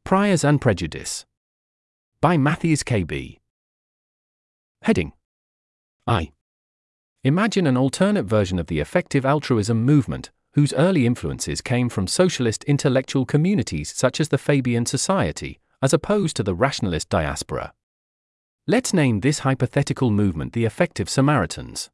Priors and Prejudice. By Matthews K.B. Heading: I. Imagine an alternate version of the effective altruism movement, whose early influences came from socialist intellectual communities such as the Fabian Society, as opposed to the rationalist diaspora. Let's name this hypothetical movement the Effective Samaritans.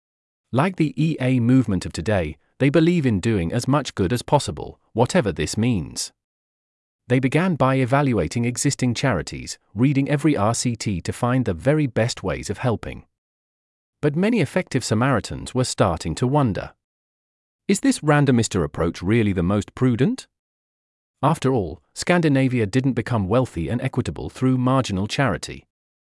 Like the EA movement of today, they believe in doing as much good as possible, whatever this means. They began by evaluating existing charities, reading every RCT to find the very best ways of helping. But many Effective Samaritans were starting to wonder, is this randomist approach really the most prudent? After all, Scandinavia didn't become wealthy and equitable through marginal charity.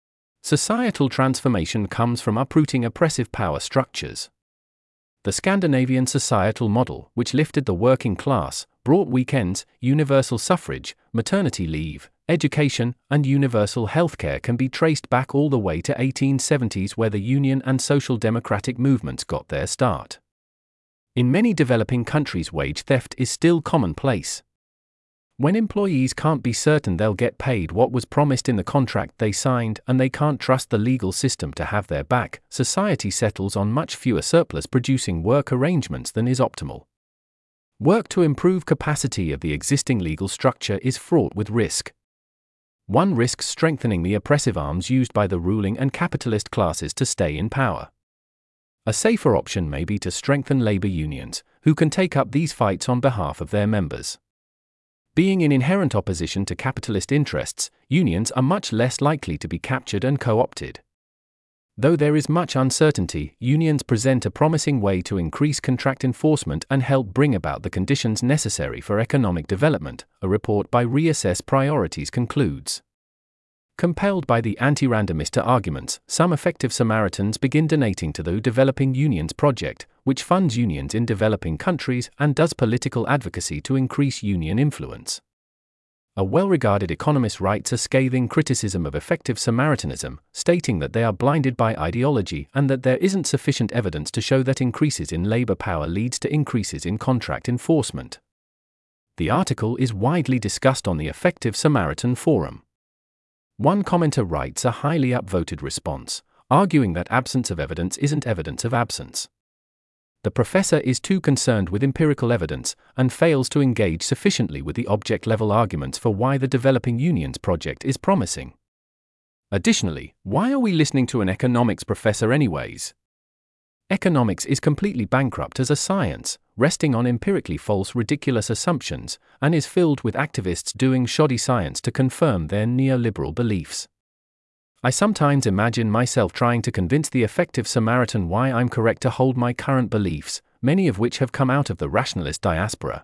Societal transformation comes from uprooting oppressive power structures. The Scandinavian societal model, which lifted the working class, brought weekends, universal suffrage, maternity leave, education, and universal healthcare, can be traced back all the way to 1870s, where the union and social democratic movements got their start. In many developing countries, wage theft is still commonplace. When employees can't be certain they'll get paid what was promised in the contract they signed, and they can't trust the legal system to have their back, society settles on much fewer surplus-producing work arrangements than is optimal. Work to improve capacity of the existing legal structure is fraught with risk. One risks strengthening the oppressive arms used by the ruling and capitalist classes to stay in power. A safer option may be to strengthen labor unions, who can take up these fights on behalf of their members. Being in inherent opposition to capitalist interests, unions are much less likely to be captured and co-opted. Though there is much uncertainty, unions present a promising way to increase contract enforcement and help bring about the conditions necessary for economic development, a report by Reassess Priorities concludes. Compelled by the anti-randomist arguments, some Effective Samaritans begin donating to the Developing Unions Project, which funds unions in developing countries and does political advocacy to increase union influence. A well-regarded economist writes a scathing criticism of Effective Samaritanism, stating that they are blinded by ideology and that there isn't sufficient evidence to show that increases in labor power leads to increases in contract enforcement. The article is widely discussed on the Effective Samaritan Forum. One commenter writes a highly upvoted response, arguing that absence of evidence isn't evidence of absence. The professor is too concerned with empirical evidence and fails to engage sufficiently with the object-level arguments for why the Developing Unions Project is promising. Additionally, why are we listening to an economics professor anyways? Economics is completely bankrupt as a science, resting on empirically false, ridiculous assumptions, and is filled with activists doing shoddy science to confirm their neoliberal beliefs. I sometimes imagine myself trying to convince the Effective Samaritan why I'm correct to hold my current beliefs, many of which have come out of the rationalist diaspora.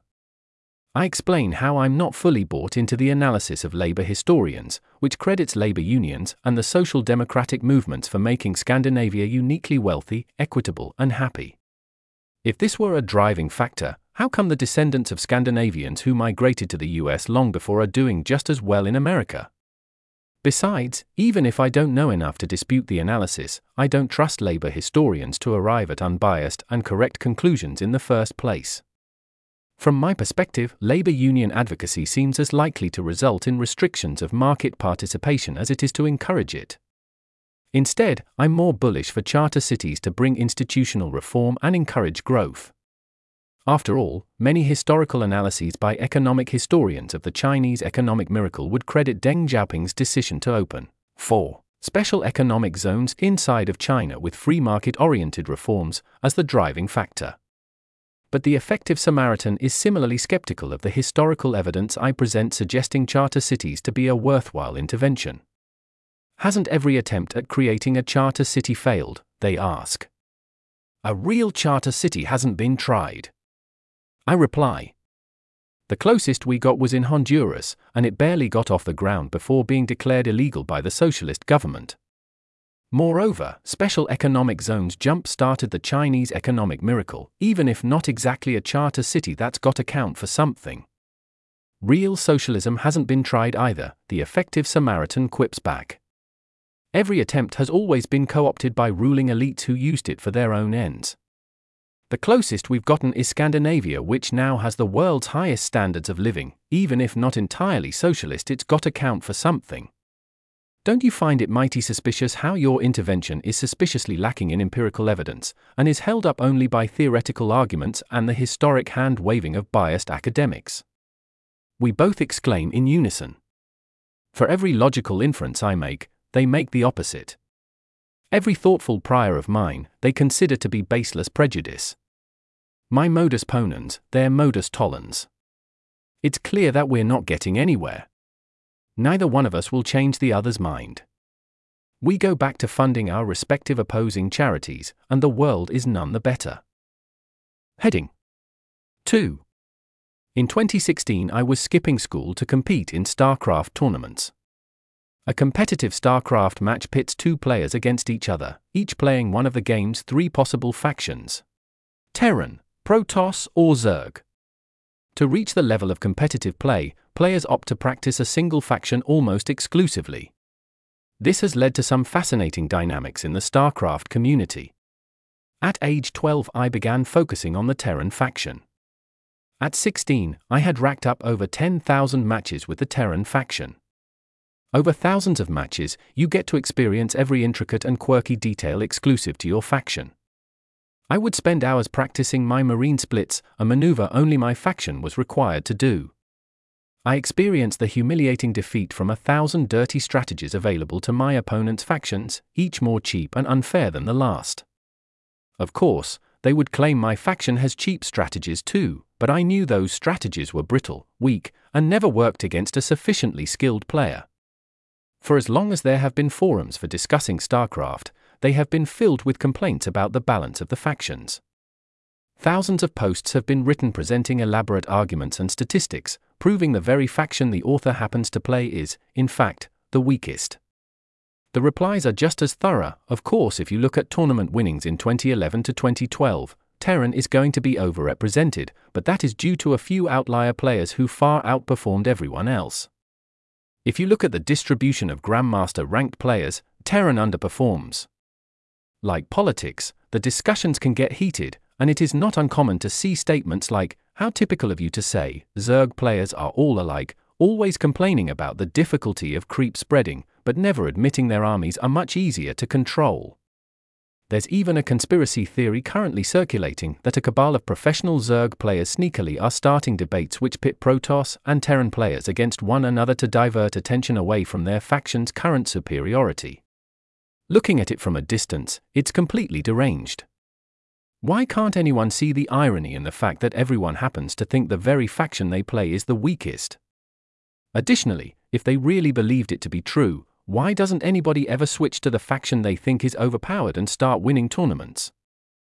I explain how I'm not fully bought into the analysis of labor historians, which credits labor unions and the social democratic movements for making Scandinavia uniquely wealthy, equitable, and happy. If this were a driving factor, how come the descendants of Scandinavians who migrated to the US long before are doing just as well in America? Besides, even if I don't know enough to dispute the analysis, I don't trust labor historians to arrive at unbiased and correct conclusions in the first place. From my perspective, labor union advocacy seems as likely to result in restrictions of market participation as it is to encourage it. Instead, I'm more bullish for charter cities to bring institutional reform and encourage growth. After all, many historical analyses by economic historians of the Chinese economic miracle would credit Deng Xiaoping's decision to open 4 special economic zones inside of China with free market-oriented reforms as the driving factor. But the Effective Samaritan is similarly skeptical of the historical evidence I present suggesting charter cities to be a worthwhile intervention. Hasn't every attempt at creating a charter city failed, they ask. A real charter city hasn't been tried. I reply. The closest we got was in Honduras, and it barely got off the ground before being declared illegal by the socialist government. Moreover, special economic zones jump-started the Chinese economic miracle, even if not exactly a charter city that's got to count for something. Real socialism hasn't been tried either, the Effective Samaritan quips back. Every attempt has always been co-opted by ruling elites who used it for their own ends. The closest we've gotten is Scandinavia, which now has the world's highest standards of living. Even if not entirely socialist, it's got to count for something. Don't you find it mighty suspicious how your intervention is suspiciously lacking in empirical evidence, and is held up only by theoretical arguments and the historic hand-waving of biased academics? We both exclaim in unison. For every logical inference I make, they make the opposite. Every thoughtful prior of mine, they consider to be baseless prejudice. My modus ponens, their modus tollens. It's clear that we're not getting anywhere. Neither one of us will change the other's mind. We go back to funding our respective opposing charities, and the world is none the better. Heading 2. In 2016 I was skipping school to compete in StarCraft tournaments. A competitive StarCraft match pits two players against each other, each playing one of the game's three possible factions: Terran, Protoss, or Zerg. To reach the level of competitive play, players opt to practice a single faction almost exclusively. This has led to some fascinating dynamics in the StarCraft community. At age 12 I began focusing on the Terran faction. At 16, I had racked up over 10,000 matches with the Terran faction. Over thousands of matches, you get to experience every intricate and quirky detail exclusive to your faction. I would spend hours practicing my marine splits, a maneuver only my faction was required to do. I experienced the humiliating defeat from 1,000 dirty strategies available to my opponent's factions, each more cheap and unfair than the last. Of course, they would claim my faction has cheap strategies too, but I knew those strategies were brittle, weak, and never worked against a sufficiently skilled player. For as long as there have been forums for discussing StarCraft, they have been filled with complaints about the balance of the factions. Thousands of posts have been written presenting elaborate arguments and statistics, proving the very faction the author happens to play is, in fact, the weakest. The replies are just as thorough. Of course, if you look at tournament winnings in 2011 to 2012, Terran is going to be overrepresented, but that is due to a few outlier players who far outperformed everyone else. If you look at the distribution of Grandmaster ranked players, Terran underperforms. Like politics, the discussions can get heated, and it is not uncommon to see statements like, "How typical of you to say, Zerg players are all alike," always complaining about the difficulty of creep spreading, but never admitting their armies are much easier to control. There's even a conspiracy theory currently circulating that a cabal of professional Zerg players sneakily are starting debates which pit Protoss and Terran players against one another to divert attention away from their faction's current superiority. Looking at it from a distance, it's completely deranged. Why can't anyone see the irony in the fact that everyone happens to think the very faction they play is the weakest? Additionally, if they really believed it to be true, why doesn't anybody ever switch to the faction they think is overpowered and start winning tournaments?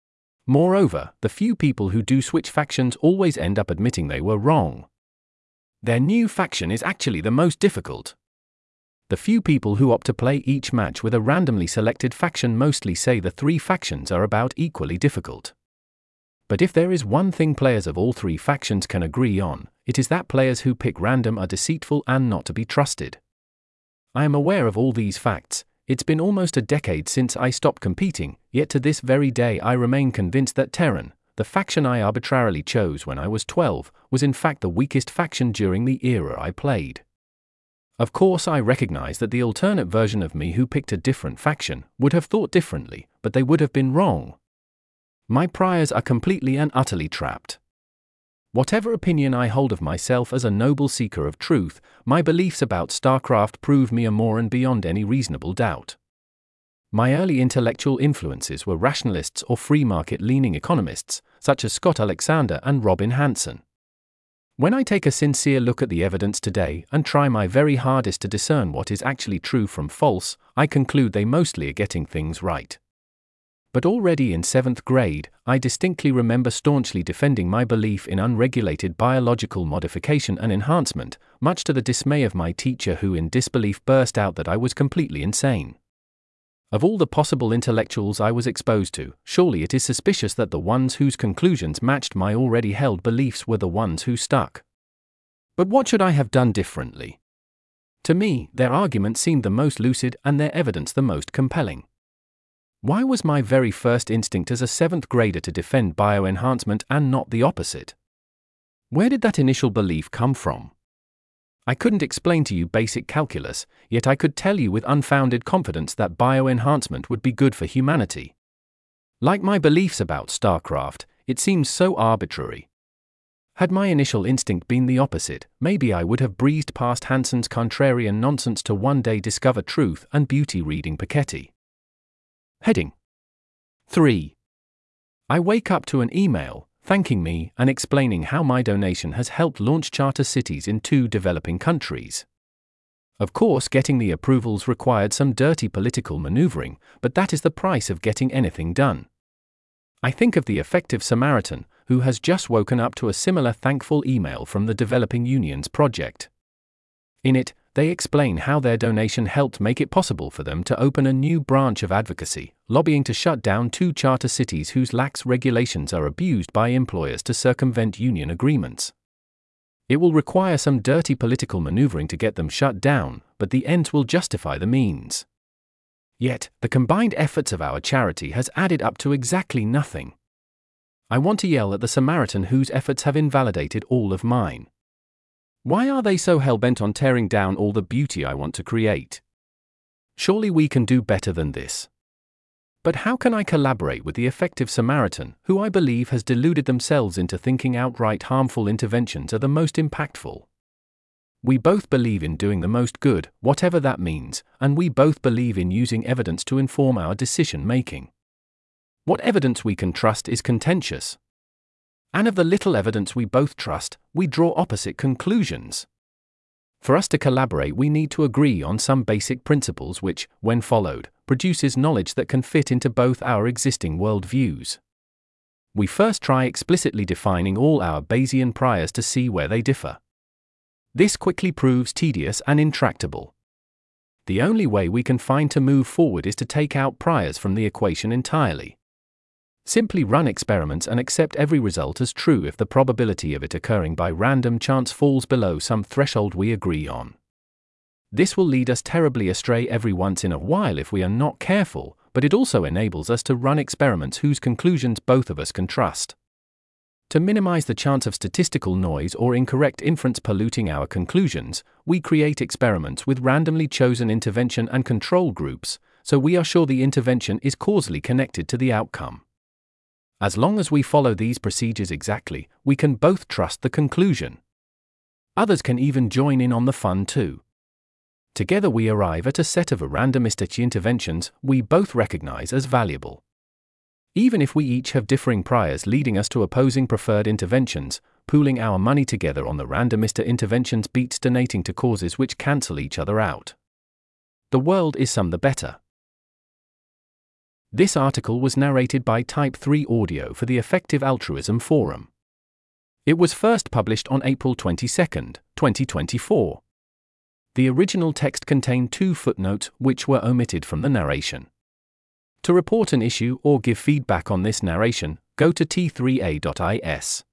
Moreover, the few people who do switch factions always end up admitting they were wrong. Their new faction is actually the most difficult. The few people who opt to play each match with a randomly selected faction mostly say the three factions are about equally difficult. But if there is one thing players of all three factions can agree on, it is that players who pick random are deceitful and not to be trusted. I am aware of all these facts. It's been almost a decade since I stopped competing, yet to this very day I remain convinced that Terran, the faction I arbitrarily chose when I was 12, was in fact the weakest faction during the era I played. Of course, I recognize that the alternate version of me who picked a different faction would have thought differently, but they would have been wrong. My priors are completely and utterly trapped. Whatever opinion I hold of myself as a noble seeker of truth, my beliefs about StarCraft prove me a moron beyond any reasonable doubt. My early intellectual influences were rationalists or free market-leaning economists, such as Scott Alexander and Robin Hanson. When I take a sincere look at the evidence today and try my very hardest to discern what is actually true from false, I conclude they mostly are getting things right. But already in 7th grade, I distinctly remember staunchly defending my belief in unregulated biological modification and enhancement, much to the dismay of my teacher who in disbelief burst out that I was completely insane. Of all the possible intellectuals I was exposed to, surely it is suspicious that the ones whose conclusions matched my already held beliefs were the ones who stuck. But what should I have done differently? To me, their arguments seemed the most lucid and their evidence the most compelling. Why was my very first instinct as a 7th grader to defend bioenhancement and not the opposite? Where did that initial belief come from? I couldn't explain to you basic calculus, yet I could tell you with unfounded confidence that bioenhancement would be good for humanity. Like my beliefs about StarCraft, it seems so arbitrary. Had my initial instinct been the opposite, maybe I would have breezed past Hansen's contrarian nonsense to one day discover truth and beauty reading Piketty. Heading 3. I wake up to an email, thanking me and explaining how my donation has helped launch charter cities in 2 developing countries. Of course, getting the approvals required some dirty political maneuvering, but that is the price of getting anything done. I think of the Effective Samaritan, who has just woken up to a similar thankful email from the Developing Unions Project. In it, they explain how their donation helped make it possible for them to open a new branch of advocacy, lobbying to shut down 2 charter cities whose lax regulations are abused by employers to circumvent union agreements. It will require some dirty political maneuvering to get them shut down, but the ends will justify the means. Yet, the combined efforts of our charity has added up to exactly nothing. I want to yell at the Samaritan whose efforts have invalidated all of mine. Why are they so hell-bent on tearing down all the beauty I want to create? Surely we can do better than this. But how can I collaborate with the Effective Samaritan, who I believe has deluded themselves into thinking outright harmful interventions are the most impactful? We both believe in doing the most good, whatever that means, and we both believe in using evidence to inform our decision-making. What evidence we can trust is contentious. And of the little evidence we both trust, we draw opposite conclusions. For us to collaborate, we need to agree on some basic principles which, when followed, produces knowledge that can fit into both our existing worldviews. We first try explicitly defining all our Bayesian priors to see where they differ. This quickly proves tedious and intractable. The only way we can find to move forward is to take out priors from the equation entirely. Simply run experiments and accept every result as true if the probability of it occurring by random chance falls below some threshold we agree on. This will lead us terribly astray every once in a while if we are not careful, but it also enables us to run experiments whose conclusions both of us can trust. To minimize the chance of statistical noise or incorrect inference polluting our conclusions, we create experiments with randomly chosen intervention and control groups, so we are sure the intervention is causally connected to the outcome. As long as we follow these procedures exactly, we can both trust the conclusion. Others can even join in on the fun too. Together we arrive at a set of randomistic interventions we both recognize as valuable. Even if we each have differing priors leading us to opposing preferred interventions, pooling our money together on the randomistic interventions beats donating to causes which cancel each other out. The world is some the better. This article was narrated by Type 3 Audio for the Effective Altruism Forum. It was first published on April 22, 2024. The original text contained 2 footnotes which were omitted from the narration. To report an issue or give feedback on this narration, go to t3a.is.